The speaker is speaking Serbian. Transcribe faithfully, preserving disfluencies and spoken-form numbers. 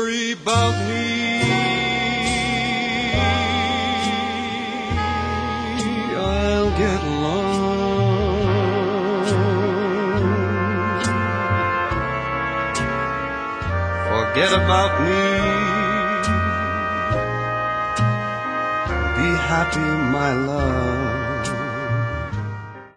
worry about me. I'll get along. Forget about me. Be happy, my love.